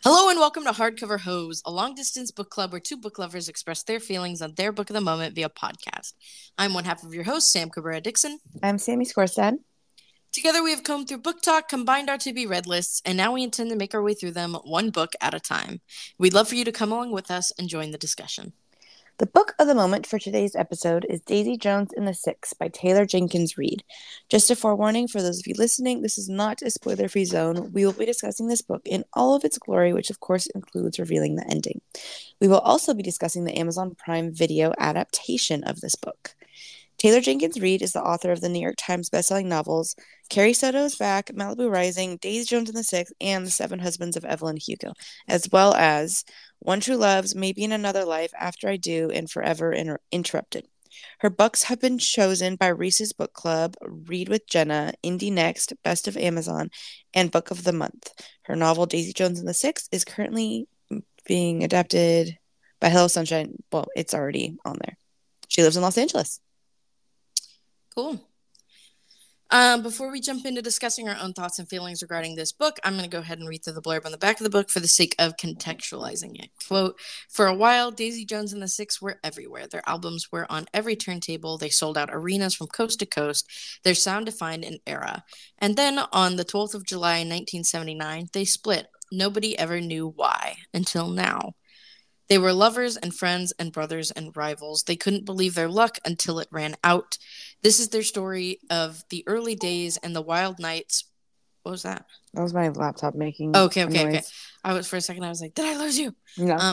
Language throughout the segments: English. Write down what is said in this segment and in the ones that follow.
Hello and welcome to Hardcover Hose, a long distance book club where two book lovers express their feelings on their book of the moment via podcast. I'm one half of your host, Sam Cabrera Dixon. I'm Sammy Skorstad. Together we have combed through Book Talk, combined our to be read lists, and now we intend to make our way through them one book at a time. We'd love for you to come along with us and join the discussion. The book of the moment for today's episode is Daisy Jones and the Six by Taylor Jenkins Reid. Just a forewarning for those of you listening, this is not a spoiler-free zone. We will be discussing this book in all of its glory, which of course includes revealing the ending. We will also be discussing the Amazon Prime Video adaptation of this book. Taylor Jenkins Reid is the author of the New York Times bestselling novels Carrie Soto is Back, Malibu Rising, Daisy Jones and the Six, and The Seven Husbands of Evelyn Hugo, as well as One True Loves, Maybe in Another Life, After I Do, and Forever Interrupted. Her books have been chosen by Reese's Book Club, Read with Jenna, Indie Next, Best of Amazon, and Book of the Month. Her novel Daisy Jones and the Six is currently being adapted by Hello Sunshine. Well, it's already on there. She lives in Los Angeles. Cool. Before we jump into discussing our own thoughts and feelings regarding this book, I'm going to go ahead and read through the blurb on the back of the book for the sake of contextualizing it. Quote, "For a while, Daisy Jones and the Six were everywhere. Their albums were on every turntable. They sold out arenas from coast to coast. Their sound defined an era. And then on the 12th of July, 1979, they split. Nobody ever knew why, until now. They were lovers and friends and brothers and rivals. They couldn't believe their luck until it ran out. This is their story of the early days and the wild nights." What was that? That was my laptop making Okay. For a second, I was like, did I lose you? No.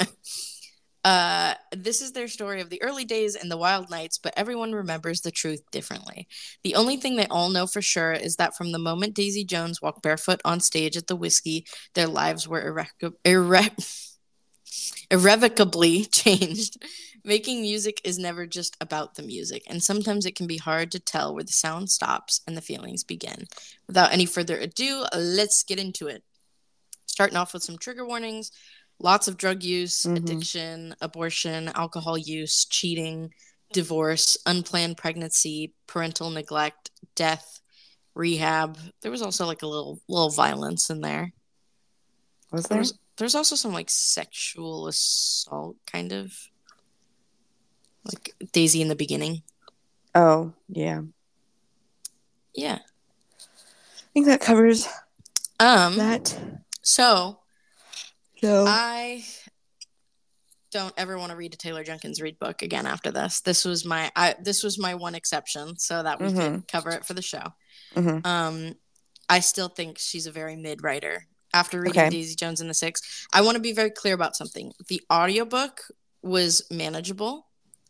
This is their story of the early days and the wild nights, but everyone remembers the truth differently. The only thing they all know for sure is that from the moment Daisy Jones walked barefoot on stage at the Whiskey, their lives were irrevocably changed. Making music is never just about the music, and sometimes it can be hard to tell where the sound stops and the feelings begin. Without any further ado, let's get into it. Starting off with some trigger warnings: lots of drug use, addiction, abortion, alcohol use, cheating, divorce, unplanned pregnancy, parental neglect, death, rehab. There was also like a little violence in there. Was there? There's also some like sexual assault, kind of like Daisy in the beginning. Oh, yeah. Yeah. I think that covers that. So I don't ever want to read a Taylor Jenkins Reid book again after this. This was my one exception, so that we could cover it for the show. I still think she's a very mid writer. After reading Daisy Jones and the Six, I want to be very clear about something. The audiobook was manageable,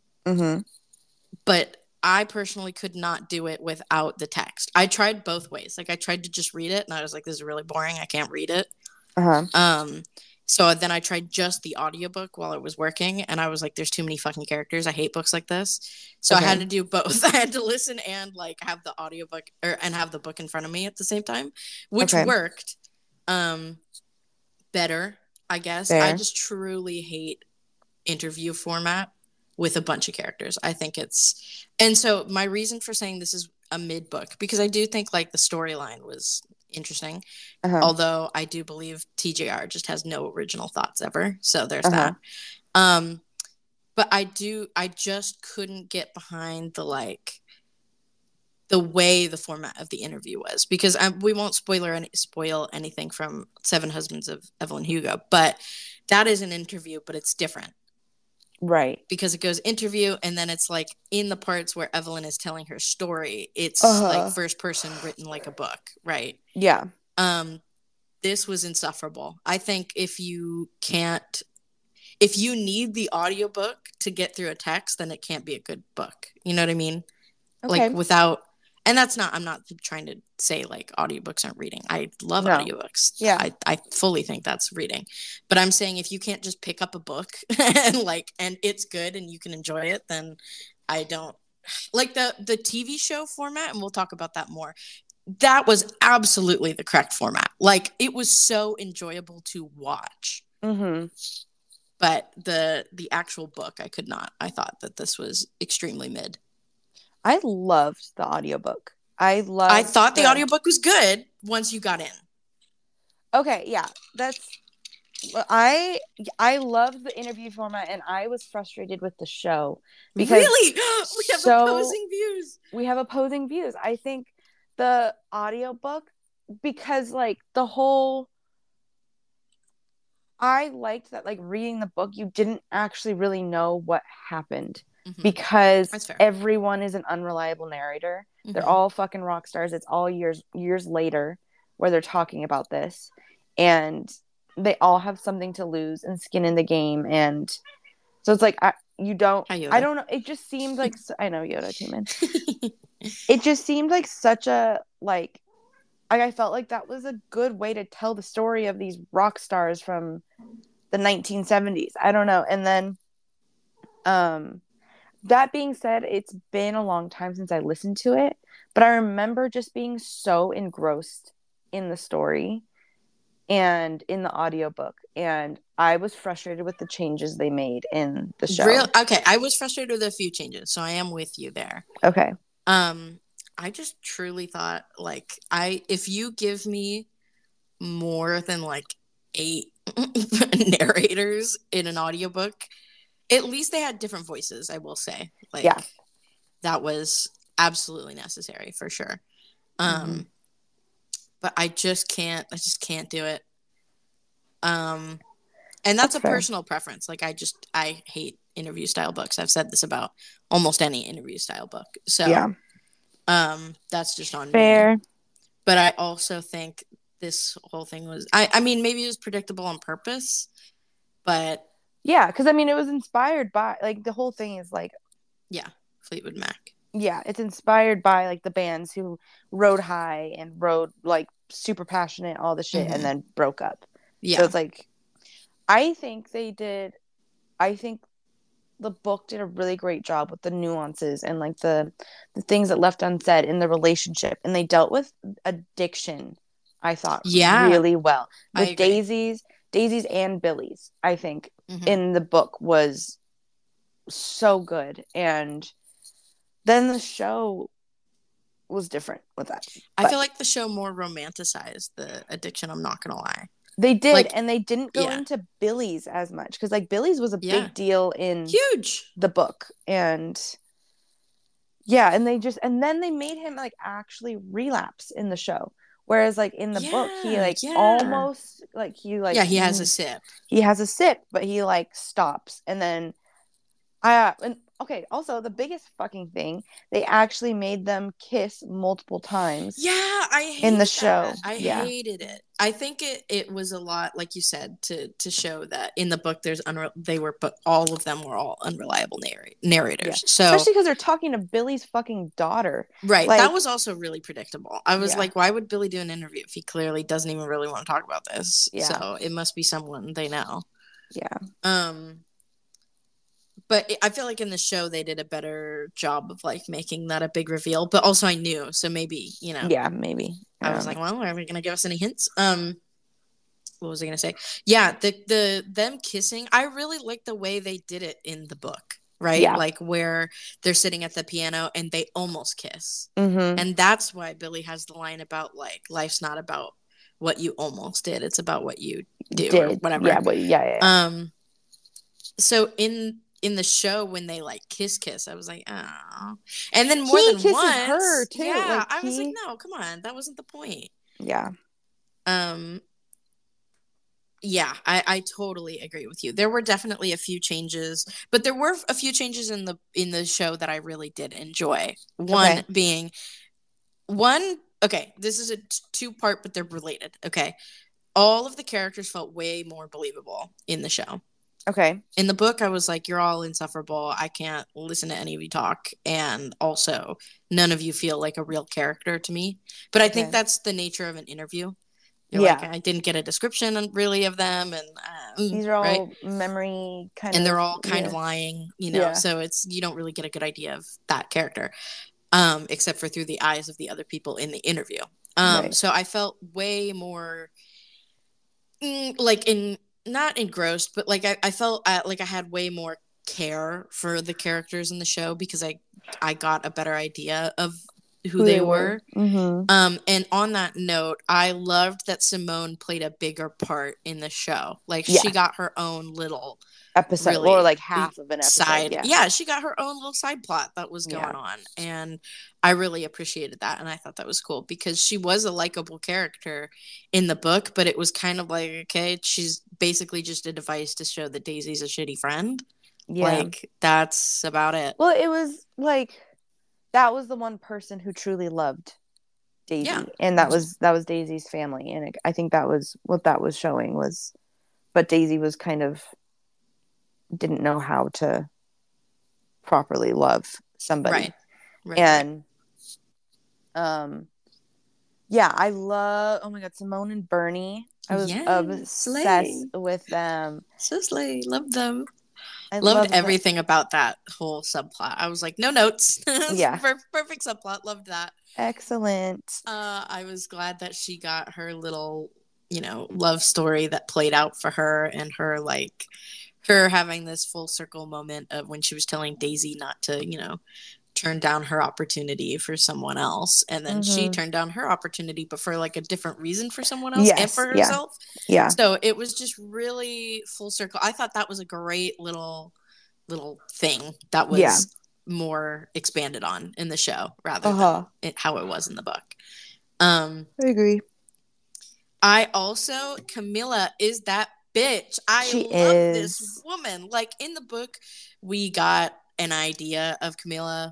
but I personally could not do it without the text. I tried both ways. Like, I tried to just read it, and I was like, this is really boring. I can't read it. So then I tried just the audiobook while I was working, and I was like, there's too many fucking characters. I hate books like this. So I had to do both. I had to listen and like have the audiobook and have the book in front of me at the same time, which worked better, I guess. Fair. I just truly hate interview format with a bunch of characters. I think it's, and so my reason for saying this is a mid book, because I do think like the storyline was interesting, although I do believe TJR just has no original thoughts ever, so there's that. But I just couldn't get behind the way the format of the interview was, because we won't spoil anything from Seven Husbands of Evelyn Hugo, but that is an interview, but it's different. Right. Because it goes interview, and then it's like in the parts where Evelyn is telling her story, it's like first person written like a book, right? Yeah. This was insufferable. I think if you need the audiobook to get through a text, then it can't be a good book. You know what I mean? Okay. Like without, and I'm not trying to say like audiobooks aren't reading. I love audiobooks. Yeah. I fully think that's reading. But I'm saying if you can't just pick up a book and it's good and you can enjoy it, then I don't like the TV show format, and we'll talk about that more. That was absolutely the correct format. Like, it was so enjoyable to watch. But the actual book, I could not. I thought that this was extremely mid. I loved the audiobook. I thought the audiobook was good once you got in. Okay, yeah. I love the interview format, and I was frustrated with the show because Really? We have so opposing views. we have opposing views. I think the audiobook, because like the whole, I liked that, like reading the book, you didn't actually really know what happened Mm-hmm. because That's fair. everyone is an unreliable narrator. They're Mm-hmm. all fucking rock stars. It's all years later where they're talking about this, and they all have something to lose and skin in the game. And so it's like Hi, I Yoda. don't know. It just seemed like, I know Yoda came in. It just seemed like such a like I felt like that was a good way to tell the story of these rock stars from the 1970s. I don't know. And then um that being said, it's been a long time since I listened to it, but I remember just being so engrossed in the story and in the audiobook, and I was frustrated with the changes they made in the show. Okay, I was frustrated with a few changes, so I am with you there. Okay. I just truly thought like if you give me more than like 8 narrators in an audiobook, at least they had different voices, I will say. Like Yeah. that was absolutely necessary for sure. Mm-hmm. But I just can't do it. And that's a fair. personal preference. Like I hate interview style books. I've said this about almost any interview style book. So Yeah. that's just on Fair. me. But I also think this whole thing was I mean maybe it was predictable on purpose, but Yeah, because I mean it was inspired by, like, the whole thing is like, yeah, Fleetwood Mac. yeah, it's inspired by like the bands who rode high and rode like super passionate, all the shit, Mm-hmm. and then broke up. Yeah. So it's like, I think I think the book did a really great job with the nuances and like the things that left unsaid in the relationship, and they dealt with addiction, I thought, Yeah, really well I with agree. Daisy's and Billy's. I think Mm-hmm. in the book was so good, and then the show was different with that. I But feel like the show more romanticized the addiction, I'm not gonna lie. they did, Like, and they didn't go yeah. into Billy's as much because like Billy's was a Yeah. big deal in Huge. the book, and yeah, and then they made him like actually relapse in the show, whereas like in the book he Yeah, like yeah. almost like Yeah, he has a sip. he has a sip, but he like stops, and then and okay, also the biggest fucking thing, they actually made them kiss multiple times Yeah, I in the hated show. that. I Yeah. hated it. I think it was a lot, like you said, to show that in the book but all of them were all unreliable Yeah. narrators. So Especially because they're talking to Billy's fucking daughter. right, that Like, was also really predictable. I was yeah. like, why would Billy do an interview if he clearly doesn't even really want to talk about this? Yeah. So it must be someone they know. Yeah. But I feel like in the show they did a better job of like making that a big reveal. But also I knew, so maybe Yeah, maybe. I was like, well, are we gonna give us any hints? What was I gonna say? Yeah, the them kissing. I really like the way they did it in the book. Right, Yeah. like where they're sitting at the piano and they almost kiss, Mm-hmm. and that's why Billy has the line about like life's not about what you almost did; it's about what you do or whatever. Yeah, but yeah. So in the show when they like kiss, I was like, oh. And then more He than kisses once, her too. yeah, Like I was like, no, come on, that wasn't the point. Yeah. Yeah, I totally agree with you. There were definitely a few changes, but there were a few changes in the show that I really did enjoy. One Okay. being okay, this is a two-part, but they're related. Okay. All of the characters felt way more believable in the show. Okay. In the book, I was like, you're all insufferable. I can't listen to any of you talk. And also, none of you feel like a real character to me. But I think that's the nature of an interview. You're like, I didn't get a description really of them. And these are all right? memory kind of. And they're all kind of lying, Yeah. so you don't really get a good idea of that character, except for through the eyes of the other people in the interview. Right. So I felt way more not engrossed, but like I felt like I had way more care for the characters in the show because I got a better idea of who they were. Mm-hmm. And on that note, I loved that Simone played a bigger part in the show. Like she Yeah. got her own little Episode, or really like half of an episode. side. Yeah, she got her own little side plot that was going Yeah. on. And I really appreciated that. And I thought that was cool because she was a likable character in the book, but it was kind of like, okay, she's basically just a device to show that Daisy's a shitty friend. Yeah. Like, that's about it. Well, it was like that was the one person who truly loved Daisy, Yeah. and that was Daisy's family, and I think that was what that was showing was, but Daisy was kind of didn't know how to properly love somebody, right. And yeah, I love, oh my god, Simone and Bernie. I was obsessed with them. So slay, love them. I loved everything about that whole subplot. I was like, no notes. Yeah. Perfect subplot. Loved that. Excellent. I was glad that she got her little, love story that played out for her, and her having this full circle moment of when she was telling Daisy not to, turn down her opportunity for someone else, and then she turned down her opportunity but for like a different reason for someone else and for herself. Yeah. So it was just really full circle. I thought that was a great little thing that was more expanded on in the show rather than how it was in the book. I agree. I also, Camilla is that bitch. I love this woman. Like in the book, we got an idea of Camilla.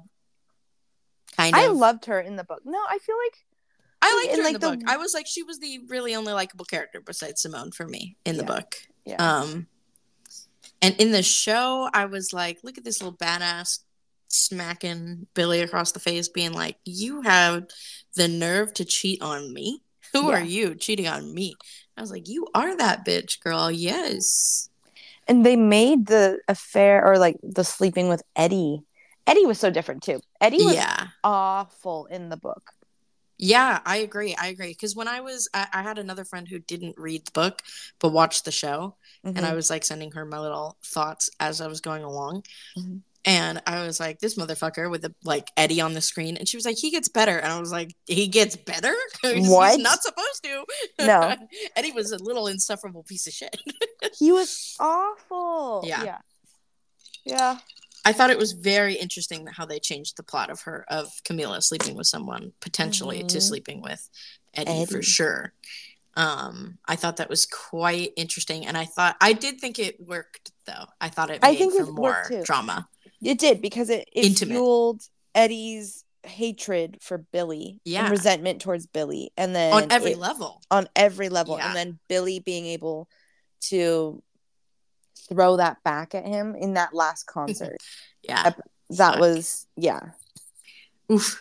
I loved her in the book. No, I feel like I liked her in the book. I was like, she was the really only likable character besides Simone for me in the book. Yeah. And in the show, I was like, look at this little badass smacking Billy across the face, being like, you have the nerve to cheat on me? Who are you cheating on me? I was like, you are that bitch, girl. Yes. And they made the affair, or like the sleeping with Eddie. Eddie was so different too. Eddie was awful in the book. Yeah, I agree. Because when I had another friend who didn't read the book but watched the show, and I was like sending her my little thoughts as I was going along. And I was like, this motherfucker with Eddie on the screen, and she was like, he gets better, and I was like, he gets better? What? He's not supposed to. No. Eddie was a little insufferable piece of shit. He was awful. Yeah. I thought it was very interesting how they changed the plot of Camilla sleeping with someone potentially to sleeping with Eddie for sure. I thought that was quite interesting, and I did think it worked though. I thought it made for more drama. It did, because it fueled Eddie's hatred for Billy and resentment towards Billy, and then on every level, and then Billy being able to throw that back at him in that last concert. That was oof.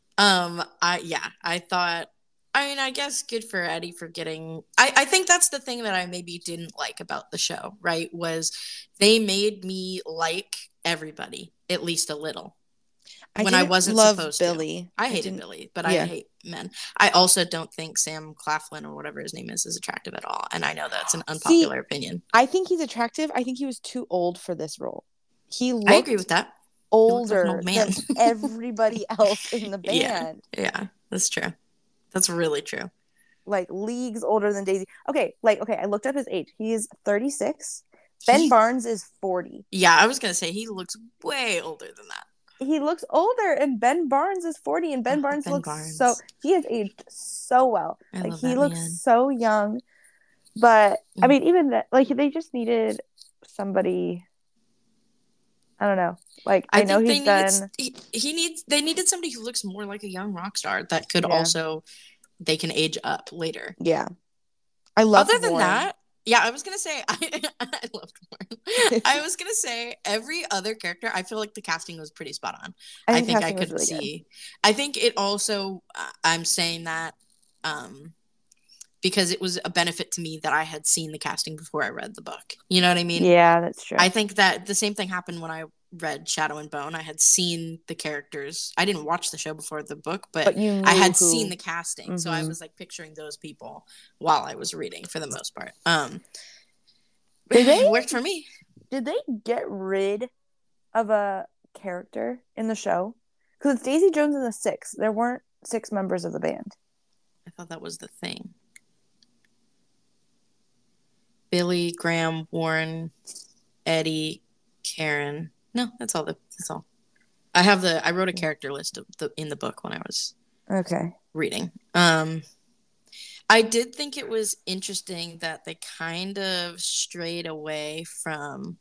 I thought, I guess good for Eddie for getting, I think that's the thing that I maybe didn't like about the show, right, was they made me like everybody at least a little when I wasn't supposed Billy. I hated Billy, but I hate men. I also don't think Sam Claflin or whatever his name is attractive at all, and I know that's an unpopular opinion. I think he's attractive. I think he was too old for this role. I agree with that. Older than everybody else in the band. Yeah, that's true. That's really true. Like leagues older than Daisy. Okay, I looked up his age. He is 36. Ben Barnes is 40. Yeah, I was gonna say he looks way older than that. He looks older, and Ben Barnes is 40, and Ben Barnes looks so, he has aged so well. He looks so young. But I mean, even that, they just needed somebody. I don't know. I know he's done. They needed somebody who looks more like a young rock star that could also, they can age up later. Yeah, I love. Other than that, I was gonna say I loved Warren. I was gonna say every other character, I feel like the casting was pretty spot on. I think I could really see. Good. I think it also. I'm saying that because it was a benefit to me that I had seen the casting before I read the book. You know what I mean? Yeah, that's true. I think that the same thing happened when I read Shadow and Bone. I had seen the characters. I didn't watch the show before the book, but I had seen the casting. So I was picturing those people while I was reading for the most part. It worked for me. Did they get rid of a character in the show? Because it's Daisy Jones and the Six. There weren't 6 members of the band. I thought that was the thing. Billy, Graham, Warren, Eddie, Karen. No, that's all. That's all. I wrote a character list in the book when I was reading. I did think it was interesting that they kind of strayed away from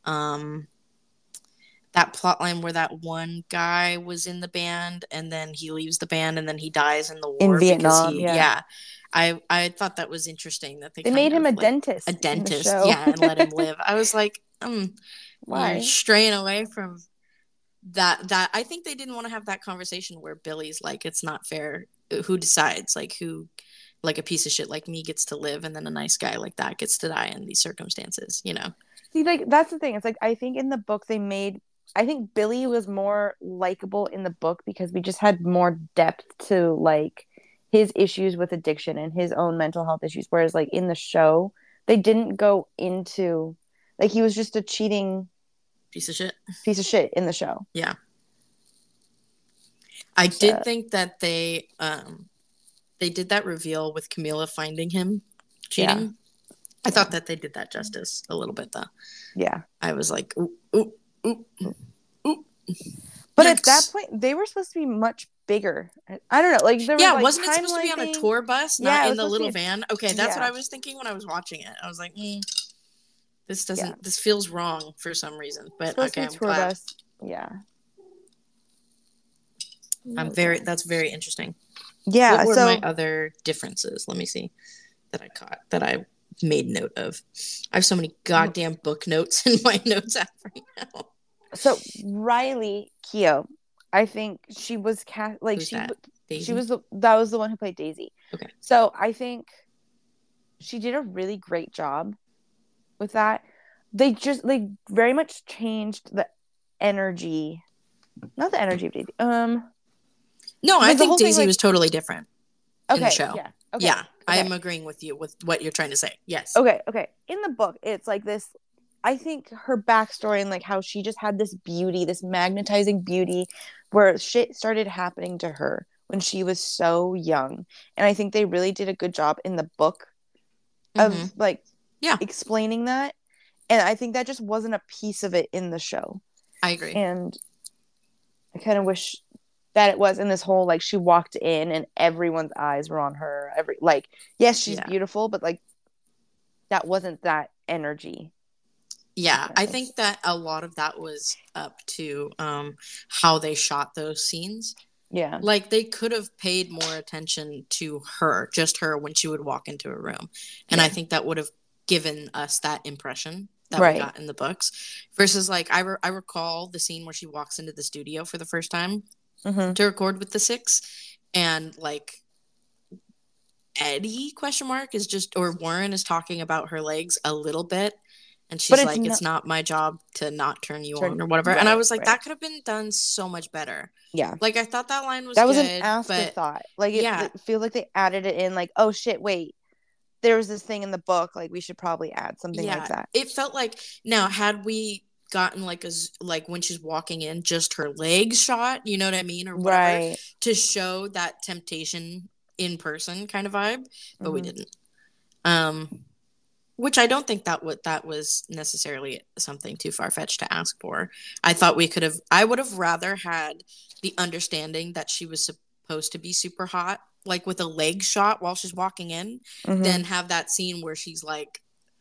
that plot line where that one guy was in the band and then he leaves the band and then he dies in the war in Vietnam. because I thought that was interesting that they made him a dentist. A dentist, and let him live. I was like, why? You're straying away from that. I think they didn't want to have that conversation where Billy's like, it's not fair. Who decides? Like, who, like a piece of shit like me gets to live and then a nice guy like that gets to die in these circumstances, you know? See, like, that's the thing. It's like, I think in the book I think Billy was more likable in the book because we just had more depth to, like, his issues with addiction and his own mental health issues. Whereas, like, in the show, they didn't go into, like, he was just a cheating piece of shit in the show. Yeah. I did think that they did that reveal with Camila finding him cheating. Yeah. I thought that they did that justice a little bit, though. Yeah. I was like, ooh, ooh, ooh, ooh. But at that point, they were supposed to be much bigger. I don't know. Like, there was, like, wasn't it supposed to be on a tour bus, not in the little van? Okay, that's what I was thinking when I was watching it. I was like, this doesn't. This feels wrong for some reason. But okay, I'm glad. Bus. Yeah. That's very interesting. Yeah. What were my other differences? Let me see that I caught that I made note of. I have so many goddamn book notes in my notes app right now. So Riley Keough, I think she was Who's that? She was that was the one who played Daisy. Okay. So I think she did a really great job with that. They very much changed the energy, not the energy of Daisy. No, I think Daisy was totally different in the show. Yeah. Okay. Yeah, I am agreeing with you with what you're trying to say. Yes. Okay. In the book, it's like this. I think her backstory and, like, how she just had this beauty, this magnetizing beauty, where shit started happening to her when she was so young. And I think they really did a good job in the book of explaining that. And I think that just wasn't a piece of it in the show. I agree. And I kind of wish that it was in this whole, like, she walked in and everyone's eyes were on her. Yes, she's beautiful, but, like, that wasn't that energy. Yeah, I think that a lot of that was up to how they shot those scenes. Yeah. Like, they could have paid more attention to her, just her, when she would walk into a room. And I think that would have given us that impression that we got in the books. Versus, like, I recall the scene where she walks into the studio for the first time to record with the Six. And, like, Eddie, is just, or Warren is talking about her legs a little bit. And she's like, it's not my job to not turn you on or whatever. And I was like, that could have been done so much better. Yeah. Like, I thought that line was good. That was an afterthought. Like, it feels like they added it in, like, oh, shit, wait. There was this thing in the book. Like, we should probably add something like that. It felt like, now, had we gotten, like, when she's walking in, just her legs shot, you know what I mean? Or whatever. To show that temptation in person kind of vibe. But we didn't. Which I don't think that was necessarily something too far-fetched to ask for. I thought I would have rather had the understanding that she was supposed to be super hot, like with a leg shot while she's walking in, than have that scene where she's like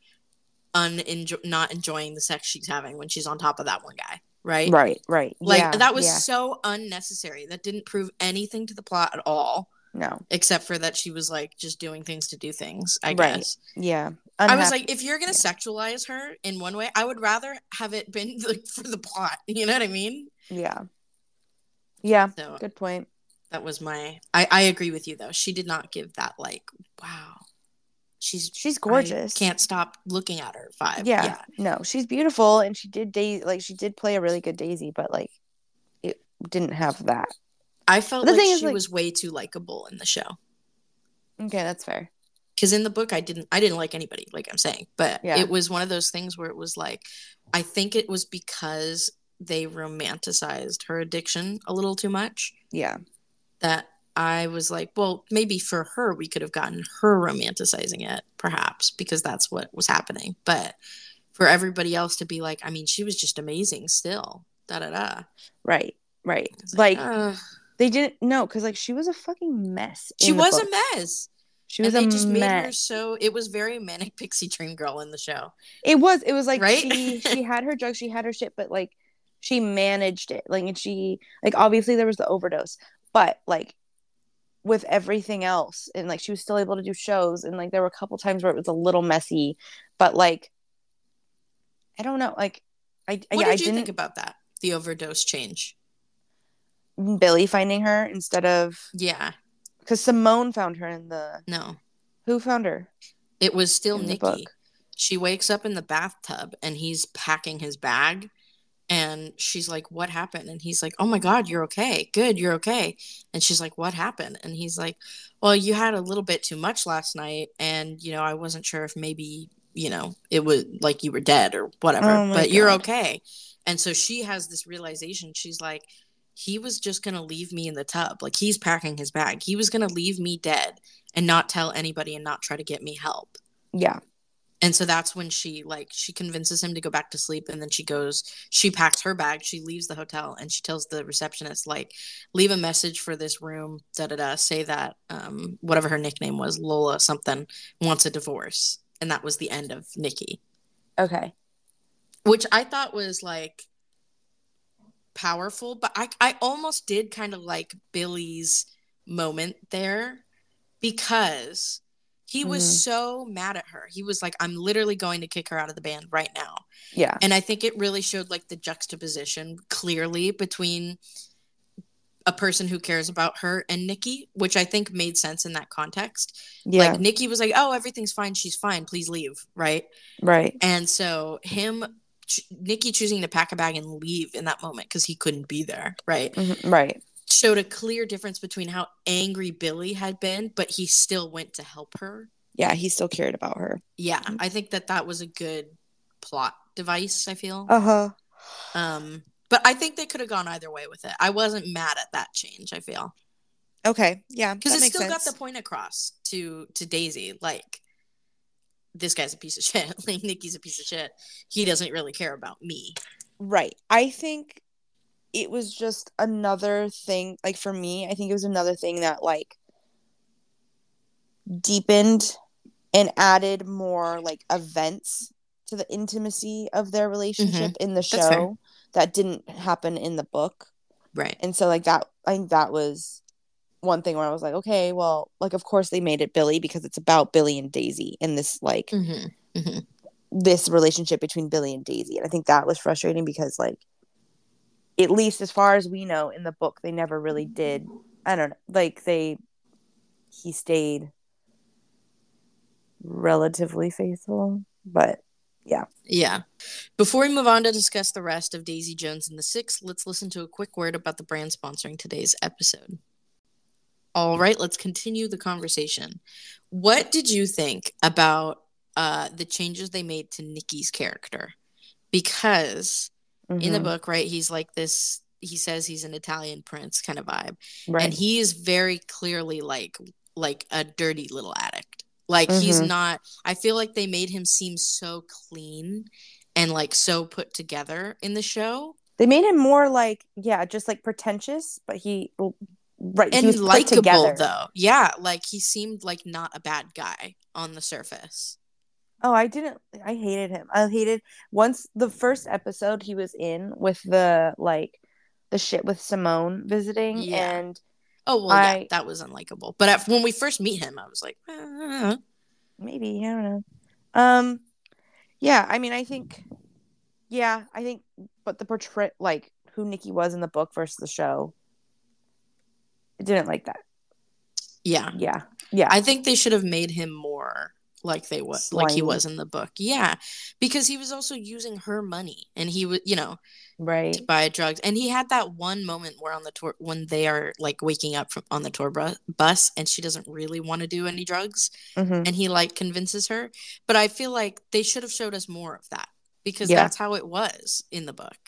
not enjoying the sex she's having when she's on top of that one guy. Right. Like, that was so unnecessary. That didn't prove anything to the plot at all. No. Except for that she was, like, just doing things to do things, I guess. Yeah. I was like, if you're going to sexualize her in one way, I would rather have it been, like, for the plot. You know what I mean? Yeah. Yeah. So, good point. That was I agree with you, though. She did not give that, like, wow. She's gorgeous. I can't stop looking at her vibe. Yeah. No, she's beautiful. And she did she did play a really good Daisy, but, like, it didn't have that. I felt like she was way too likable in the show. Okay, that's fair. Because in the book, I didn't like anybody, like I'm saying. But it was one of those things where it was like, I think it was because they romanticized her addiction a little too much. Yeah. That I was like, well, maybe for her, we could have gotten her romanticizing it, perhaps, because that's what was happening. But for everybody else to be like, I mean, she was just amazing still. Da da da. Right. Like, they didn't know because like she was a fucking mess. She was a mess. She was a mess. Just made her so. It was very manic pixie dream girl in the show. It was like right? she had her drugs, she had her shit, but like she managed it. Like, and she like obviously there was the overdose, but like with everything else, and like she was still able to do shows, and like there were a couple times where it was a little messy, but like I don't know, like what did you think about that? The overdose change. Billy finding her instead of because Simone found her in the who found her? It was still Nikki. She wakes up in the bathtub and he's packing his bag, and she's like, what happened? And he's like, oh my God, you're okay. Good, you're okay. And she's like, what happened? And he's like, well, you had a little bit too much last night, and I wasn't sure if maybe it was like you were dead or whatever, but you're okay. And so she has this realization. She's like, he was just going to leave me in the tub. Like, he's packing his bag. He was going to leave me dead and not tell anybody and not try to get me help. Yeah. And so that's when she convinces him to go back to sleep. And then she packs her bag. She leaves the hotel and she tells the receptionist, like, leave a message for this room, say that whatever her nickname was, Lola something, wants a divorce. And that was the end of Nikki. Okay. Which I thought was like powerful, but I almost did kind of like Billy's moment there, because he was so mad at her. He was like, I'm literally going to kick her out of the band right now. Yeah. And I think it really showed like the juxtaposition clearly between a person who cares about her and Nikki, which I think made sense in that context. Yeah. Like, Nikki was like, oh, everything's fine. She's fine. Please leave. Right. And so Nikki choosing to pack a bag and leave in that moment because he couldn't be there. Right. Right. Showed a clear difference between how angry Billy had been, but he still went to help her. Yeah, he still cared about her. Yeah, I think that was a good plot device, I feel. But I think they could have gone either way with it. I wasn't mad at that change, I feel. Okay, yeah, because it still got the point across to Daisy, like, this guy's a piece of shit. Like, Nikki's a piece of shit. He doesn't really care about me. Right. I think it was just another thing, like, for me, I think it was another thing that, like, deepened and added more, like, events to the intimacy of their relationship in the show that didn't happen in the book. Right. And so, like, that, I think that was one thing where I was like, okay, well, like, of course they made it Billy because it's about Billy and Daisy and this, like, this relationship between Billy and Daisy. And I think that was frustrating because, like, at least as far as we know in the book, they never really did. I don't know. Like, he stayed relatively faithful, but yeah. Yeah. Before we move on to discuss the rest of Daisy Jones and the Six, let's listen to a quick word about the brand sponsoring today's episode. All right, let's continue the conversation. What did you think about the changes they made to Nikki's character? Because in the book, right, he's like this, he says he's an Italian prince kind of vibe. Right. And he is very clearly like a dirty little addict. Like, he's not, I feel like they made him seem so clean and, like, so put together in the show. They made him more like, yeah, just like pretentious, but he and he was likable though. Yeah, like, he seemed like not a bad guy on the surface. Oh, I hated him. I hated once the first episode he was in with the, like, the shit with Simone visiting. And oh, well, yeah, that was unlikable. But when we first meet him, I was like, maybe, I don't know. Yeah, I mean, I think, but the portray, like, who Nikki was in the book versus the show, I didn't like that. Yeah. I think they should have made him more like like he was in the book. Yeah, because he was also using her money, and he was, right, to buy drugs. And he had that one moment where on the tour, when they are, like, waking up on the tour bus, and she doesn't really want to do any drugs, and he, like, convinces her. But I feel like they should have showed us more of that, because that's how it was in the book.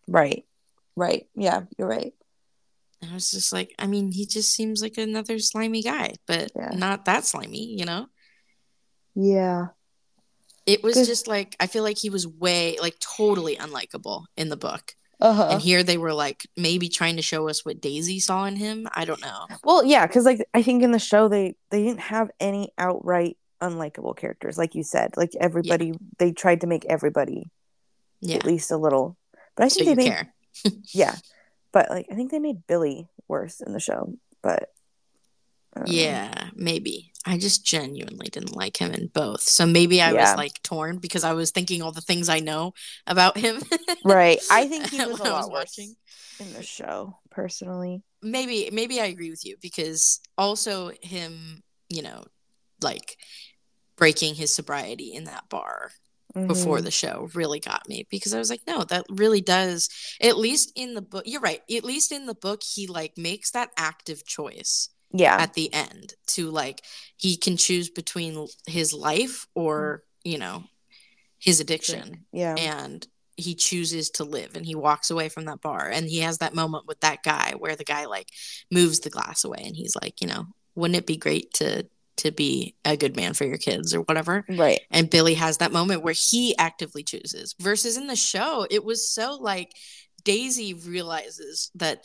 Right. Right. Yeah, you're right. And I was just like, I mean, he just seems like another slimy guy, but Yeah. not that slimy, you know? Yeah. It was Good. just like, I feel like he was way, like, totally unlikable in the book. And Uh-huh. here they were like maybe trying to show us what Daisy saw in him. I don't know. Well, yeah, because like I think in the show they didn't have any outright unlikable characters, like you said. Like Yeah. everybody, they tried to make everybody at Yeah. least a little. But I So think they you made, care. yeah. But like I think they made Billy worse in the show. But I don't know. Yeah, maybe. I just genuinely didn't like him in both. So maybe I was Yeah. like torn because I was thinking all the things I know about him Right. I think he when was a I was lot watching. worse in the show, personally. Maybe I agree with you because also him, you know, like breaking his sobriety in that bar before Mm-hmm. the show really got me because I was like, no, that really does. At least in the book, you're right. At least in the book, he like makes that active choice Yeah. at the end to like he can choose between his life or his Drink. addiction, Yeah. and he chooses to live and he walks away from that bar and he has that moment with that guy where the guy like moves the glass away and he's like, wouldn't it be great to be a good man for your kids or whatever. Right. And Billy has that moment where he actively chooses versus in the show it was so like Daisy realizes that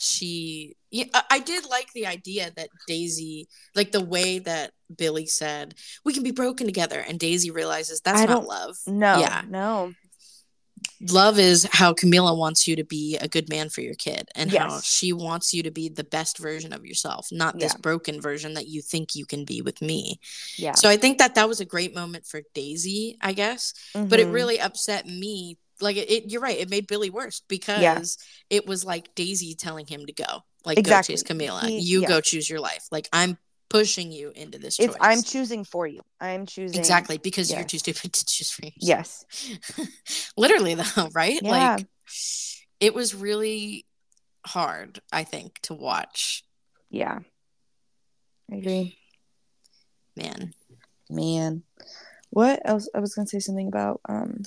I did like the idea that Daisy, like the way that Billy said we can be broken together, and Daisy realizes that's I not don't love. know. Yeah, No. love is how Camila wants you to be a good man for your kid and how Yes. she wants you to be the best version of yourself, not this Yeah. broken version that you think you can be with me. Yeah. So I think that was a great moment for Daisy, I guess, but it Mm-hmm. really upset me. Like you're right, it made Billy worse Yeah. because it was like Daisy telling him to go, like go chase Exactly. Camila, you Yeah. go choose your life, like I'm pushing you into this I'm choice. choosing for you. I'm choosing. Exactly, because you're too Yes. stupid to choose for yourself. Yes. Literally, though, right? Yeah. Like, it was really hard, I think, to watch. Yeah. I agree. Man. Man. What else? I was gonna say something about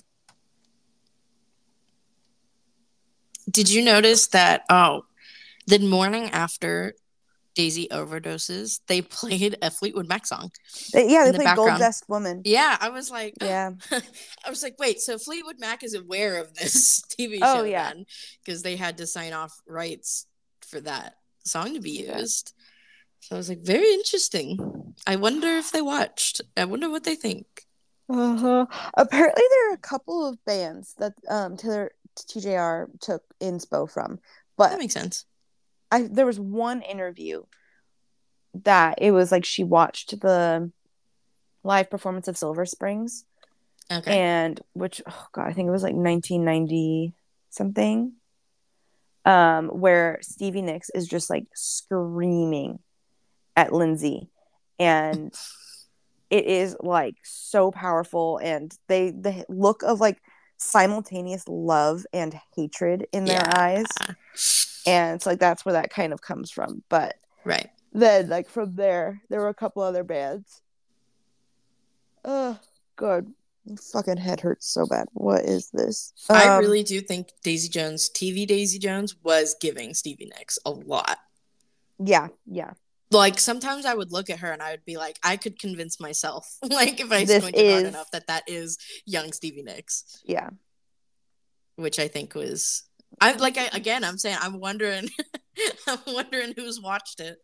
Did you notice that? Oh, the morning after Daisy overdoses, they played a Fleetwood Mac song they in the played Gold background. Dust Woman. Yeah, I was like, Yeah. I was like, wait, so Fleetwood Mac is aware of this TV Oh show yeah. then, because they had to sign off rights for that song to be Yeah. used. So I was like, very interesting. I wonder if they watched. I wonder what they think. Uh-huh. Apparently there are a couple of bands that Taylor TJR took inspo from. That But makes sense. there was one interview that it was like she watched the live performance of Silver Springs, Okay. and which, oh god, I think it was like 1990 something, where Stevie Nicks is just like screaming at Lindsay, and it is like so powerful, and the look of like simultaneous love and hatred in their Yeah. eyes, and so like that's where that kind of comes from. But Right. then like from there were a couple other bands. Oh god, my fucking head hurts so bad. What is this? I really do think Daisy Jones, TV Daisy Jones, was giving Stevie Nicks a lot. Yeah, yeah. Like sometimes I would look at her and I would be like, I could convince myself, like if I This squinted hard is, enough, that is young Stevie Nicks, yeah. which I think was. Again, I'm saying I'm wondering, I'm wondering who's watched it.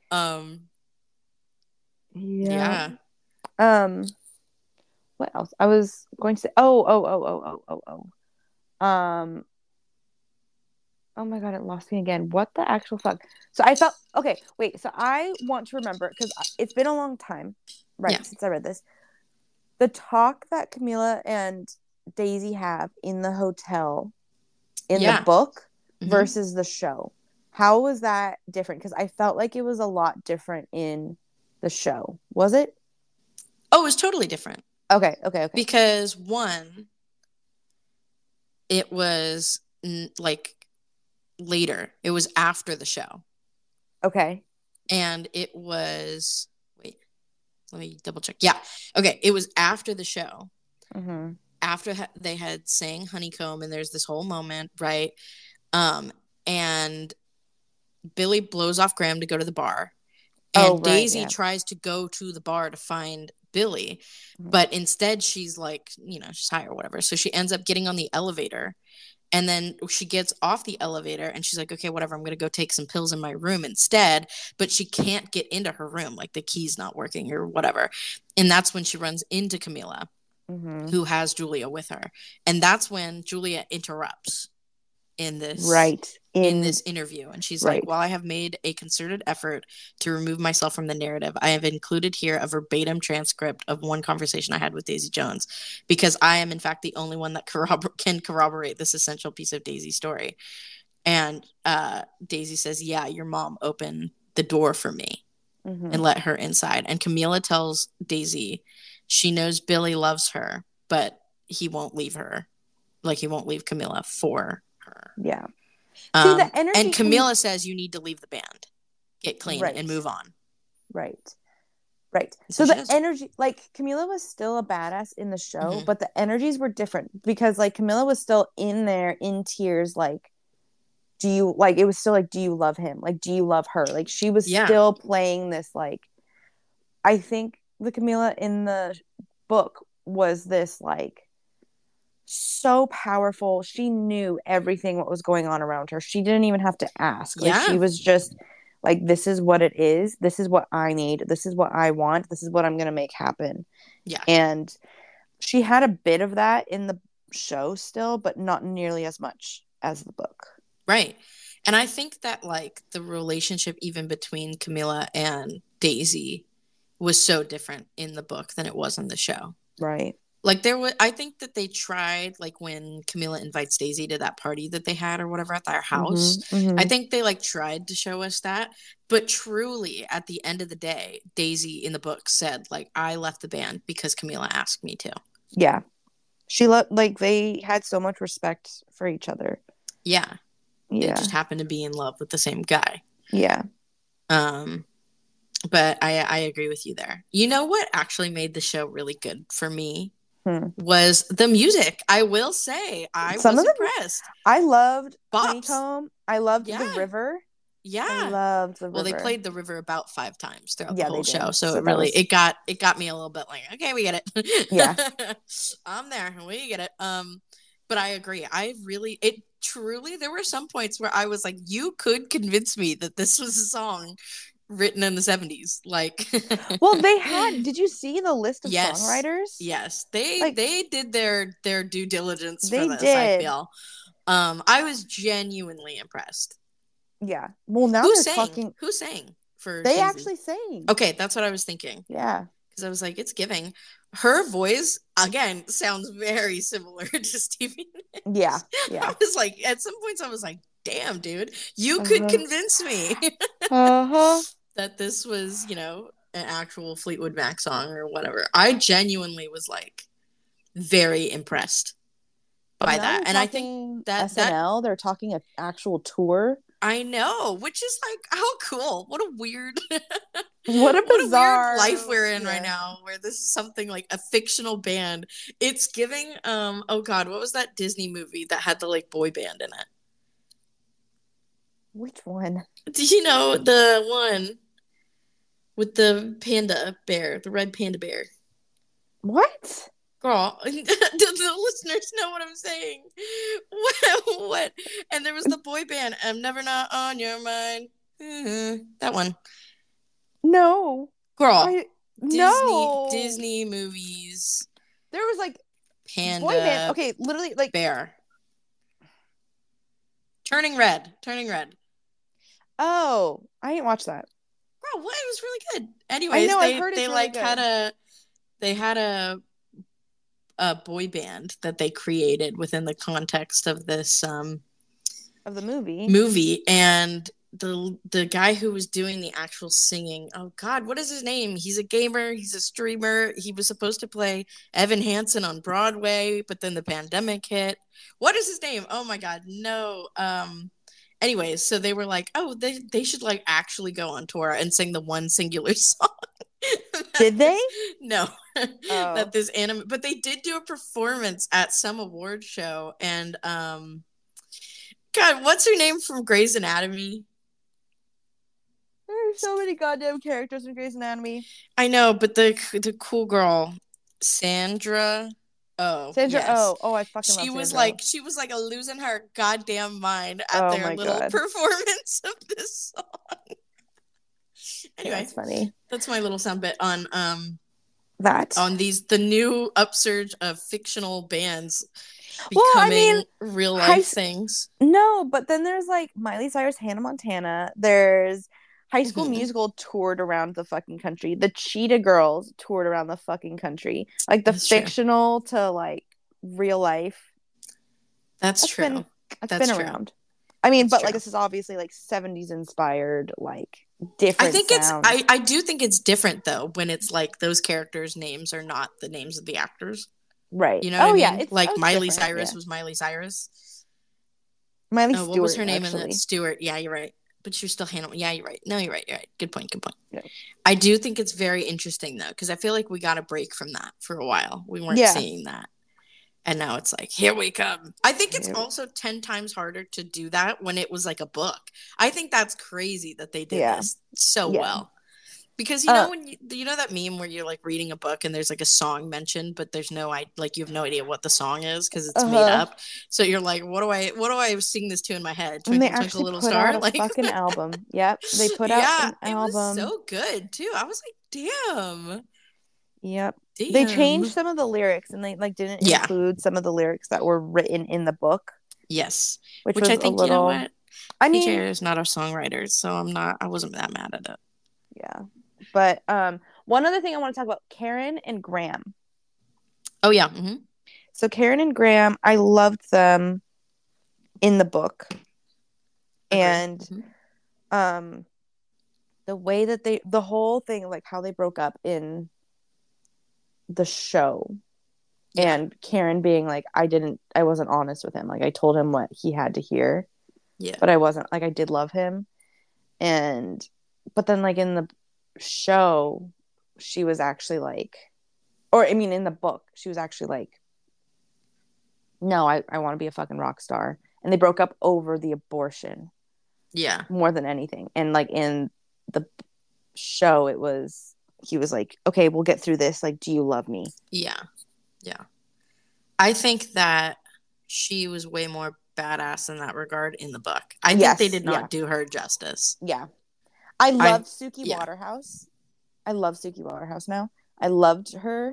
Yeah. Yeah. What else? I was going to say, oh. Oh my god, it lost me again. What the actual fuck? So I felt, okay, wait. So I want to remember, because it's been a long time, right, Yeah. since I read this. The talk that Camila and Daisy have in the hotel in the Yeah. book Mhm. versus the show. How was that different? Because I felt like it was a lot different in the show. Was it? Oh, it was totally different. Okay. Because one, it was like later. It was after the show. Okay. And it was, wait, let me double check. Yeah. Okay. It was after the show. Mm-hmm. After they had sang Honeycomb, and there's this whole moment, right? And Billy blows off Graham to go to the bar. Oh, And right, Daisy yeah. tries to go to the bar to find Billy, Mhm. but instead she's like, she's high or whatever. So she ends up getting on the elevator. And then she gets off the elevator and she's like, okay, whatever, I'm going to go take some pills in my room instead. But she can't get into her room. Like the key's not working or whatever. And that's when she runs into Camilla, Mhm. who has Julia with her. And that's when Julia interrupts in this Right. in this interview, and she's like, Right. while I have made a concerted effort to remove myself from the narrative, I have included here a verbatim transcript of one conversation I had with Daisy Jones, because I am in fact the only one that can corroborate this essential piece of Daisy's story. And Daisy says, yeah, your mom opened the door for me and let her inside. And Camila tells Daisy she knows Billy loves her, but he won't leave her. Like, he won't leave Camila for her. Yeah. See, the energy. And Camila says you need to leave the band, get clean, Right. and move on. Right. Right. So the energy, like, Camila was still a badass in the show, but the energies were different because, like, Camila was still in there in tears, like, it was still like, do you love him? Like, do you love her? Like, she was still playing this, like, I think the Camila in the book was this, like, so powerful. She knew everything what was going on around her. She didn't even have to ask. Like, she was just like, this is what it is. This is what I need. This is what I want. This is what I'm going to make happen. Yeah. And she had a bit of that in the show still, but not nearly as much as the book. Right. And I think that, like, the relationship even between Camila and Daisy was so different in the book than it was in the show. Right. Like, I think that they tried, like, when Camila invites Daisy to that party that they had or whatever at their house, I think they, like, tried to show us that. But truly, at the end of the day, Daisy in the book said, like, I left the band because Camila asked me to. Yeah. Like, they had so much respect for each other. Yeah. They just happened to be in love with the same guy. Yeah. But I agree with you there. You know what actually made the show really good for me? Was the music. I will say I was impressed. I loved Honeycomb. I loved the river. Yeah, I loved the river. Well, they played the river about 5 times throughout the whole show, so it got me a little bit like, okay, we get it. Yeah, I'm there. We get it. But I agree. Truly, there were some points where I was like, you could convince me that this was a song written in the 70s, like. Well, did you see the list of songwriters? Yes, they did their due diligence for this. I feel I was genuinely impressed. Yeah. Well, now who sang for they Daisy? Actually sang. Okay, that's what I was thinking. Yeah, because I was like, it's giving. Her voice again sounds very similar to Stevie Nicks. Yeah. I was like, at some points I was like, damn, dude, you could convince me that this was, an actual Fleetwood Mac song or whatever. I genuinely was like very impressed by that. And I think that SNL, they're talking an actual tour. I know, which is like, how cool. What a weird what a bizarre weird life we're in right now, where this is something like a fictional band. It's giving oh god, what was that Disney movie that had the like boy band in it? Which one? Did you know the one with the panda bear, the red panda bear? What? Girl, the listeners know what I'm saying. What? And there was the boy band. I'm never not on your mind. That one. No, girl. Disney movies. There was like panda. Boy band. Okay, literally like bear. Turning Red. Oh, I didn't watch that. Girl, what? It was really good. Anyways, I heard they like good. had a boy band that they created within the context of this of the movie, and the guy who was doing the actual singing, oh god, what is his name? He's a gamer, he's a streamer. He was supposed to play Evan Hansen on Broadway, but then the pandemic hit. What is his name? Oh my god, no. Anyways, so they were like, oh, they should like actually go on tour and sing the one singular song. Did they? No. That this anime, but they did do a performance at some award show, and God, what's her name from Grey's Anatomy? There's so many goddamn characters in Grey's Anatomy. I know, but the cool girl, Sandra. Oh Sandra yes, Oh. Oh, I fucking love Sandra Oh. she was like a losing her goddamn mind at Oh their my little God. performance of this song. Anyway, That's funny. that's my little sound bit on That. on the new upsurge of fictional bands becoming real life things. No, but then there's like Miley Cyrus, Hannah Montana. There's High School Musical toured around the fucking country. The Cheetah Girls toured around the fucking country. Like the That's fictional to like real life. That's true. That's been around. I mean, That's but true. like this is obviously like 70s inspired, like different. I think sounds. I do think it's different though when it's like those characters' names are not the names of the actors. Right. You know what I mean? Yeah, like Miley different, Cyrus was Miley Cyrus. Miley Stewart. What was her name actually. in that? Stewart. Yeah, you're right. But she was still Hannah. Yeah, you're right. No, you're right. You're right. Good point. Yeah. I do think it's very interesting though, because I feel like we got a break from that for a while. We weren't seeing that. And now it's like, here we come. I think it's also 10 times harder to do that when it was like a book. I think that's crazy that they did this so well. Because you know when you know that meme where you're like reading a book and there's like a song mentioned, but there's no you have no idea what the song is because it's made up. So you're like, what do I sing this to in my head? Twinkle Twinkle Little Star. Out a fucking album. Yep, they put out an album. It was so good too. I was like, damn. Yep. Damn. They changed some of the lyrics and they like didn't include some of the lyrics that were written in the book. Yes. Which I think, you know what? I mean, PJ is not a songwriter, so I wasn't that mad at it. Yeah. But one other thing I want to talk about, Karen and Graham. Oh yeah. Mm-hmm. So Karen and Graham, I loved them in the book. Okay. And the way that the whole thing, like how they broke up in the show. Yeah. And Karen being like, I wasn't honest with him. Like I told him what he had to hear. Yeah. But I wasn't, like I did love him. But then like in the show, she was actually like, or I mean in the book, she was actually like, no, I want to be a fucking rock star. And they broke up over the abortion. Yeah. More than anything. And like in the show, he was like, okay, we'll get through this. Like, do you love me? Yeah. Yeah. I think that she was way more badass in that regard in the book. I think they did not do her justice. Yeah. I loved Suki Waterhouse. I love Suki Waterhouse now. I loved her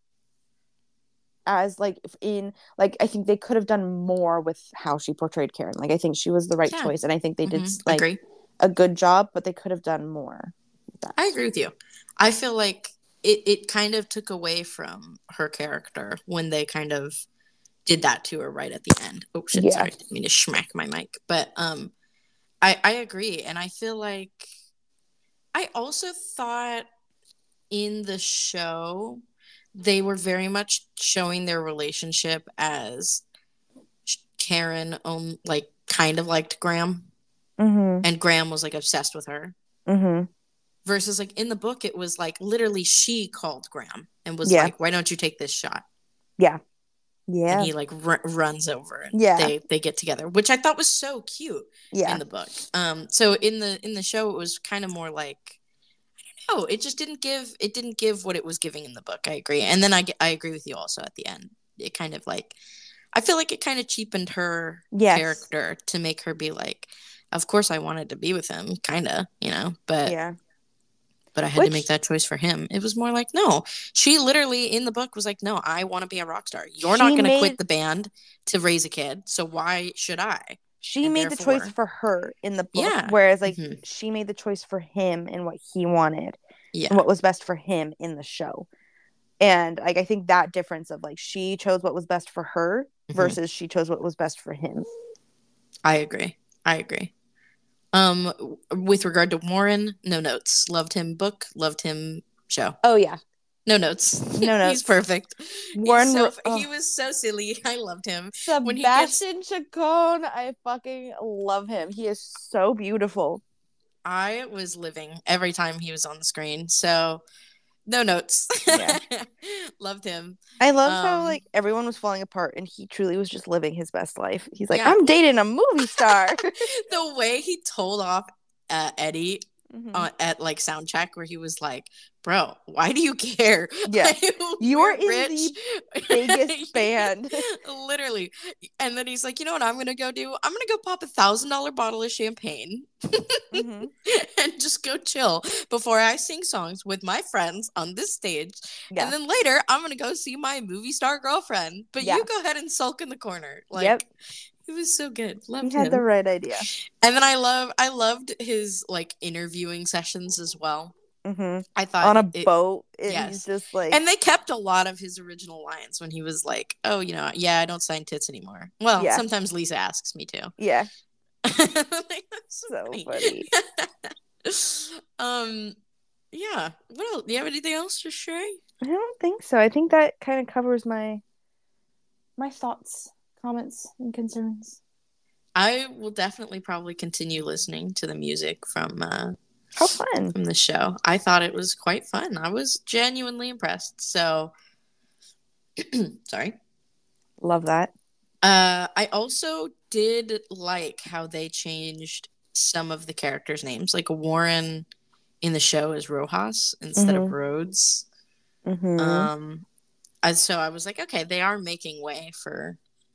as like I think they could have done more with how she portrayed Karen. Like I think she was the right choice, and I think they did like a good job, but they could have done more. I agree with you. I feel like it kind of took away from her character when they kind of did that to her right at the end. Oh shit! Yeah. Sorry, I didn't mean to smack my mic, but I agree, and I feel like I also thought in the show they were very much showing their relationship as Karen kind of liked Graham, and Graham was like obsessed with her. Versus like in the book, it was like literally she called Graham and was like, "Why don't you take this shot?" Yeah. And he like runs over and they get together, which I thought was so cute in the book. So in the show, it was kind of more like, I don't know, it just didn't give what it was giving in the book. I agree. And then I agree with you also at the end. It kind of like, I feel like it kind of cheapened her character to make her be like, of course I wanted to be with him, kind of, you know, but I had to make that choice for him. It was more like, no, she literally in the book was like, no, I want to be a rock star. You're not going to quit the band to raise a kid. So why should I? She made the choice for her in the book. Whereas like she made the choice for him and what he wanted and what was best for him in the show. And like, I think that difference of like, she chose what was best for her versus she chose what was best for him. I agree. With regard to Warren, no notes. Loved him book, loved him show. Oh yeah. No notes. He's perfect. Warren, he was so silly. I loved him. Sebastian Chacon, I fucking love him. He is so beautiful. I was living every time he was on the screen. So No notes. Yeah. Loved him. I loved how like everyone was falling apart and he truly was just living his best life. He's like, Yeah. I'm dating a movie star. The way he told off Eddie Mm-hmm. at like sound check, where he was like, "Bro, why do you care? Yeah. You're We're in rich." the biggest band. Literally. And then he's like, "You know what I'm gonna go do? I'm gonna go pop $1,000 bottle of champagne Mm-hmm. and just go chill before I sing songs with my friends on this stage. Yeah. And then later I'm gonna go see my movie star girlfriend. But Yeah. you go ahead and sulk in the corner." Like, Yep. it was so good. Loved He had him. the right idea. And then I loved his like interviewing sessions as well. Mm-hmm. I thought on a boat, and yes. he's just like, and they kept a lot of his original lines when he was like, "Oh, you know, yeah, I don't sign tits anymore." Well, Yeah. sometimes Lisa asks me to. Yeah. Like, that's So funny. funny. Yeah. What else? Do you have anything else to share? I don't think so. I think that kind of covers my thoughts, comments, and concerns. I will definitely probably continue listening to the music from how fun from the show. I thought it was quite fun. I was genuinely impressed. So sorry. Love that. I also did like how they changed some of the characters' names. Like Warren in the show is Rojas instead of Rhodes. Mm-hmm. And so I was like, okay, they are making way for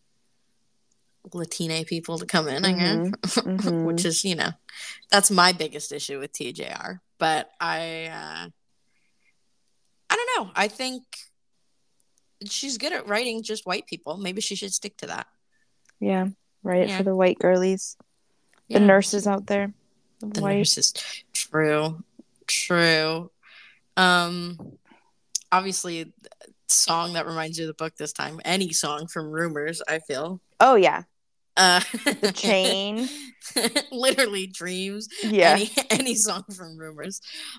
Latina people to come in, I guess. Which is, you know, that's my biggest issue with TJR. But I don't know. I think she's good at writing just white people. Maybe she should stick to that. Yeah, write it for the white girlies. The nurses out there. The nurses. True. Obviously, song that reminds you of the book this time. Any song from Rumors, I feel. Oh yeah. The chain. Literally Dreams. Yeah. Any song from Rumors.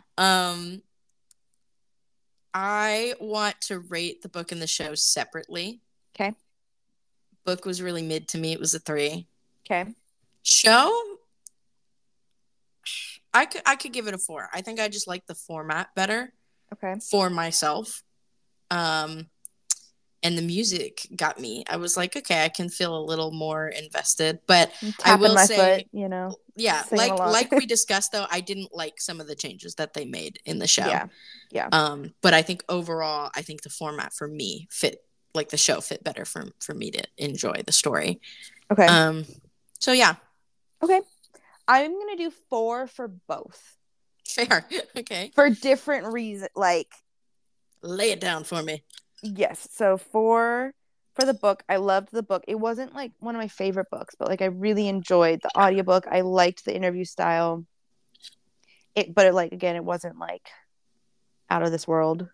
I want to rate the book and the show separately. Okay. Book was really mid to me. It was a 3. Okay. Show, I could give it a 4. I think I just like the format better. Okay. For myself. And the music got me. I was like, okay, I can feel a little more invested. But I will say, foot, you know. Yeah, like we discussed though, I didn't like some of the changes that they made in the show. Yeah. But I think overall, I think the format for me fit, like the show fit better for me to enjoy the story. Okay. So yeah. Okay. I'm gonna do 4 for both. Fair. Okay. For different reasons, like. Lay it down for me. Yes. So for the book, I loved the book. It wasn't like one of my favorite books, but like I really enjoyed the audiobook. I liked the interview style. But like again, it wasn't like out of this world.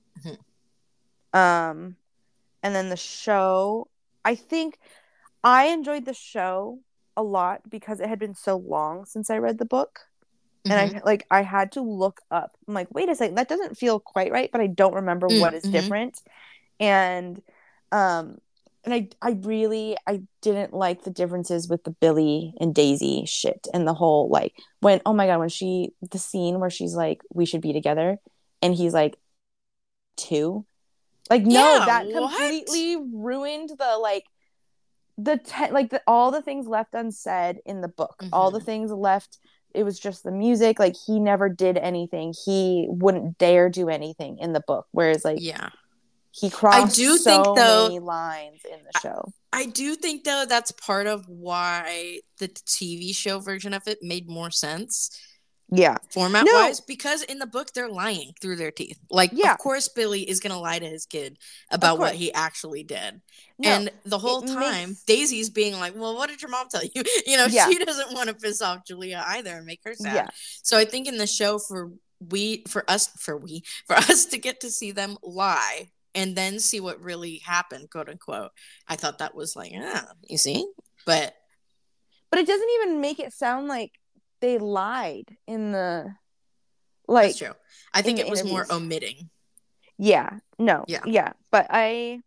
And then the show, I think I enjoyed the show a lot because it had been so long since I read the book. And I had to look up. I'm like, wait a second, that doesn't feel quite right, but I don't remember what is different. And I didn't like the differences with the Billy and Daisy shit and the whole like when the scene where she's like, we should be together, and he's like 2. Like that completely ruined the like all the things left unsaid in the book. All the things left. It was just the music. Like he never did anything. He wouldn't dare do anything in the book. Whereas like he crossed many lines in the show. I do think though that's part of why the TV show version of it made more sense. Yeah. Format wise, because in the book they're lying through their teeth. Like, of course Billy is gonna lie to his kid about what he actually did. And the whole time Daisy's being like, well, what did your mom tell you? You know, she doesn't want to piss off Julia either and make her sad. Yeah. So I think in the show for us to get to see them lie and then see what really happened, quote unquote, I thought that was like, you see? But it doesn't even make it sound like they lied in the like. That's true. I think it was more omitting. Yeah. No. Yeah. But I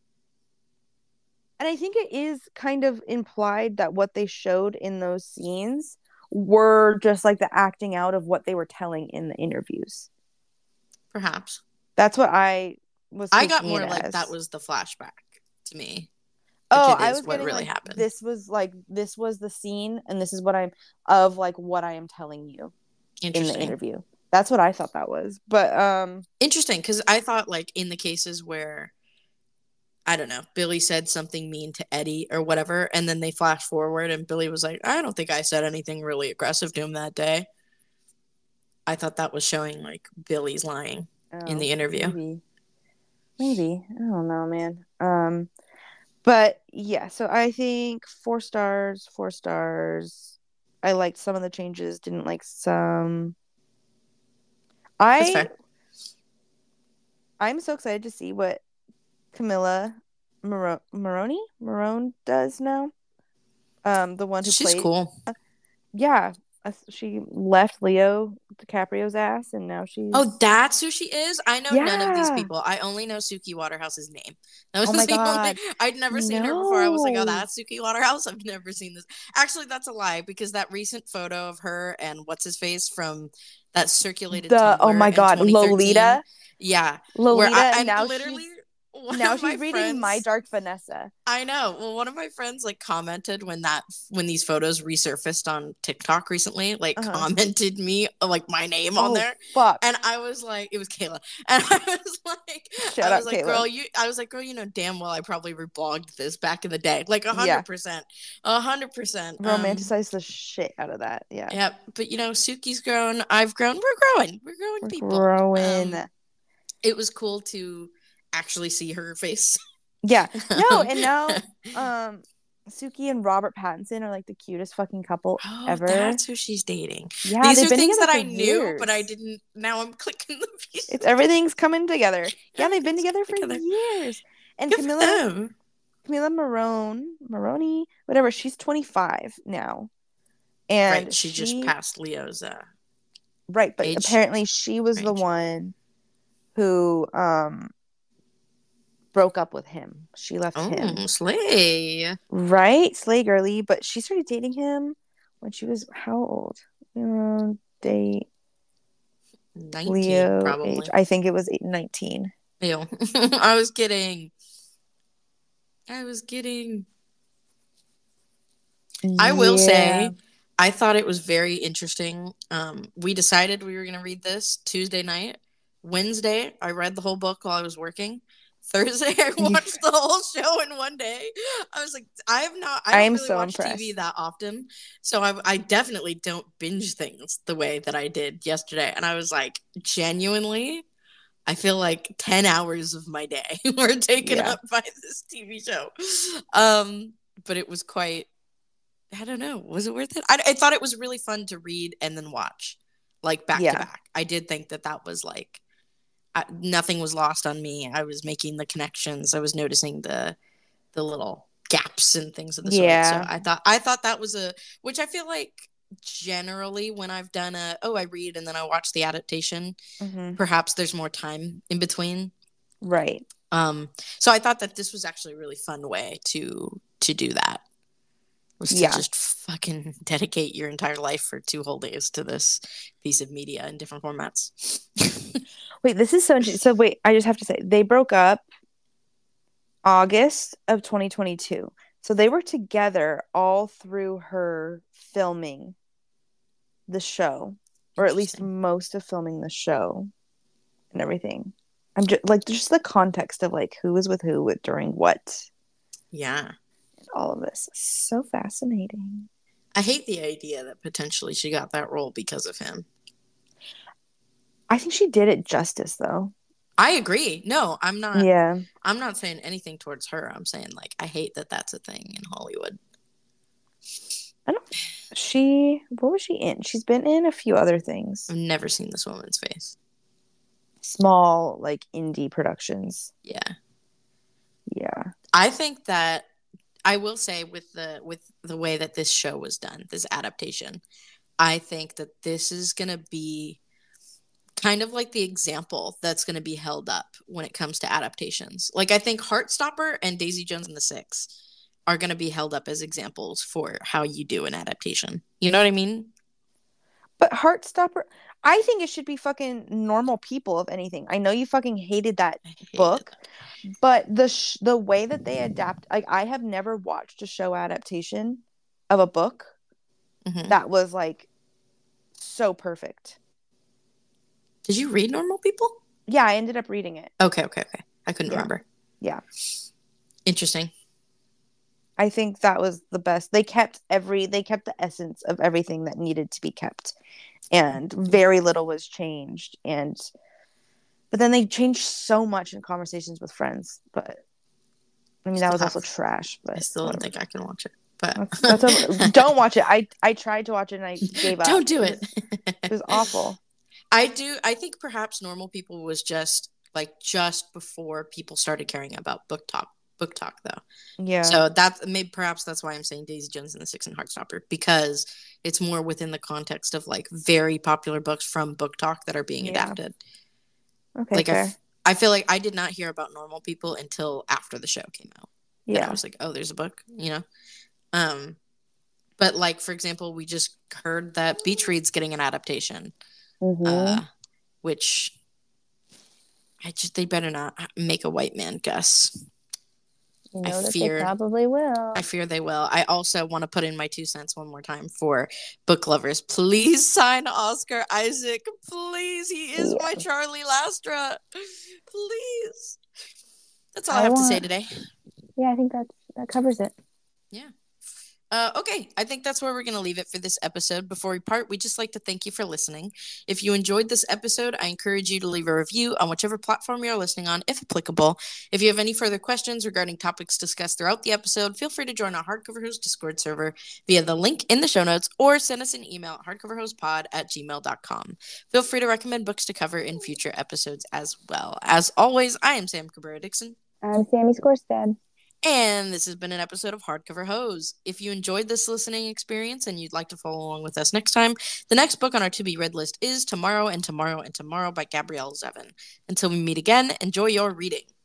think it is kind of implied that what they showed in those scenes were just like the acting out of what they were telling in the interviews. Perhaps. That's what I was I got taking it more like that as. was the flashback to me, which Oh, it I is was what getting really like happened. this was the scene, and this is what what I am telling you in the Interesting. interview. That's what I thought that was. But Interesting, because I thought like in the cases where I don't know, Billy said something mean to Eddie or whatever, and then they flash forward and Billy was like, I don't think I said anything really aggressive to him that day. I thought that was showing like Billy's lying in oh, the interview. maybe I don't know, man. But yeah, so I think 4 stars, 4 stars. I liked some of the changes, didn't like some. That's I fair. I'm so excited to see what Camilla Marone does now. The one who She's played, cool. yeah, she left Leo DiCaprio's ass, and now Oh, she's, that's who she is? I know none of these yeah. people. I only know Suki Waterhouse's name. That was Oh my the only. God, I'd never seen her before. I was like, oh, no. that's Suki Waterhouse. I've never seen this. Actually, that's a lie because that recent photo of her and what's his face from that circulated Oh Tumblr my in God, 2013. Lolita, Yeah, where Lolita, and I literally one now of my she's reading My friends Dark Vanessa. I know. Well, one of my friends like commented when these photos resurfaced on TikTok recently, like Uh-huh. commented me like my name on Oh there. fuck. And I was like, it was Kayla. And Shout out Kayla. I was like, girl, you know damn well I probably reblogged this back in the day. Like Yeah, 100%. 100%. romanticize the shit out of that. Yeah, Yeah, but Suki's grown, I've grown, we're growing. We're growing we're people. growing. It was cool to actually see her face. Yeah. No, um, and now Suki and Robert Pattinson are like the cutest fucking couple Oh, ever. that's who she's dating. Yeah, These they've are been things together that for I knew, but I years. didn't. Now I'm clicking the pieces. It's everything's coming together. Yeah, they've been Everything's together coming for together. years. And Good for them. Camila Maroney, whatever, she's 25 now. Right. And She just passed Leo's right, but age apparently she was the range. one who broke up with him. She left him. Oh, Slay. Right? Slay girly, but she started dating him when she was how old? Date 19, Leo age. probably. I think it was 19. Ew. I was kidding. I was kidding. I will Yeah. say, I thought it was very interesting. We decided we were going to read this Tuesday night. Wednesday, I read the whole book while I was working. Thursday, I watched the whole show in one day. I was like, I I don't am really so watch TV impressed. that often. So I definitely don't binge things the way that I did yesterday. And I was like, genuinely, I feel like 10 hours of my day were taken Yeah. up by this TV show. But it was quite, I don't know. Was it worth it? I thought it was really fun to read and then watch, like back to Yeah. back. I did think that was like nothing was lost on me. I was making the connections. I was noticing the little gaps and things of the sort. So Yeah. I thought that was which I feel like generally when I've done I read and then I watch the adaptation. Hmm. Perhaps there's more time in between. Right. So I thought that this was actually a really fun way to do that. Was to Yeah. just fucking dedicate your entire life for 2 whole days to this piece of media in different formats. Wait, this is so interesting. So wait, I just have to say they broke up August of 2022. So they were together all through her filming the show, or at least most of filming the show and everything. I'm just like just the context of like who was with who during what. Yeah. And all of this is so fascinating. I hate the idea that potentially she got that role because of him. I think she did it justice though. I agree. No, I'm not. Yeah. I'm not saying anything towards her. I'm saying like I hate that that's a thing in Hollywood. I don't. What was she in? She's been in a few other things. I've never seen this woman's face. Small, like indie productions. Yeah. Yeah. I think that I will say with the way that this show was done, this adaptation, I think that this is going to be kind of like the example that's going to be held up when it comes to adaptations. Like I think Heartstopper and Daisy Jones and the Six are going to be held up as examples for how you do an adaptation. You know what I mean? But Heartstopper, I think it should be fucking normal people, if anything. I know you fucking hated that I hated book, that. but the way that they adapt, like I have never watched a show adaptation of a book Mm-hmm. that was like so perfect. Did you read Normal People? Yeah, I ended up reading it. Okay. I couldn't Yeah. remember. Yeah. Interesting. I think that was the best. They kept the essence of everything that needed to be kept. And very little was changed. But then they changed so much in Conversations with Friends. But I mean, that was also trash. But I still don't think I can watch it. But don't watch it. I tried to watch it and I gave up. Don't do it. It was awful. I think perhaps Normal People was just before people started caring about book talk though. Yeah. So perhaps that's why I'm saying Daisy Jones and the Six and Heartstopper, because it's more within the context of like very popular books from Book Talk that are being adapted. Okay, like fair. I feel like I did not hear about Normal People until after the show came out. Yeah. And I was like, oh, there's a book, But like, for example, we just heard that Beach Read's getting an adaptation, which they better not make a white man Gus. You know that they probably will. I fear they will. I also want to put in my 2 cents one more time for book lovers. Please sign Oscar Isaac. Please. He is my Charlie Lastra. Please. That's all I have to say today. Yeah, I think that covers it. Yeah. Okay, I think that's where we're going to leave it for this episode. Before we part, we'd just like to thank you for listening. If you enjoyed this episode, I encourage you to leave a review on whichever platform you're listening on, if applicable. If you have any further questions regarding topics discussed throughout the episode, feel free to join our Hardcover Host Discord server via the link in the show notes, or send us an email at hardcoverhostpod@gmail.com. Feel free to recommend books to cover in future episodes as well. As always, I am Sam Cabrera-Dixon. I'm Sammy Skorstad. And this has been an episode of Hardcover Hose. If you enjoyed this listening experience and you'd like to follow along with us next time, the next book on our to-be-read list is Tomorrow and Tomorrow and Tomorrow by Gabrielle Zevin. Until we meet again, enjoy your reading.